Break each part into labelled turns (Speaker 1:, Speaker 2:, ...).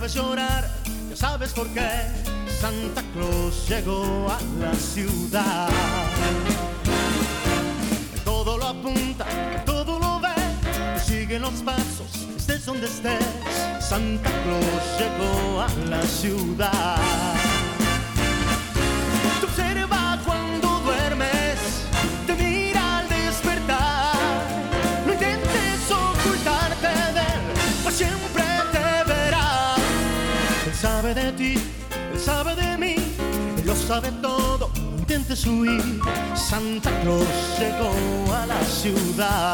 Speaker 1: sabes llorar, ya sabes por qué. Santa Claus llegó a la ciudad. Todo lo apunta, todo lo ve, sigue los pasos, estés donde estés. Santa Claus llegó a la ciudad. Te observa cuando duermes, te mira al despertar. No intentes ocultarte de él, pues siempre te verá. Él sabe de ti, él sabe de mí, él lo sabe todo, no intentes huir. Santa Claus llegó a la ciudad.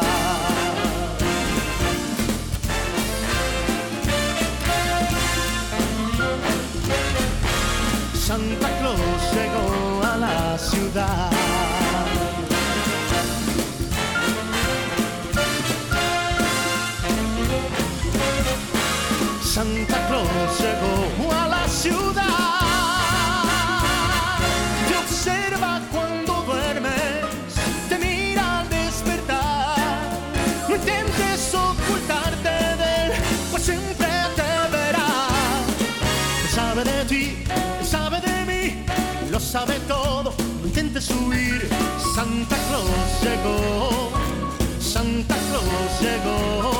Speaker 1: Santa Claus llegó a la ciudad. Santa Claus llegó a la ciudad. Te observa cuando duermes, te mira al despertar. No intentes ocultarte de él, pues siempre te verá. Él sabe de ti, él sabe de mí, lo sabe todo, no intentes huir. Santa Claus llegó, Santa Claus llegó.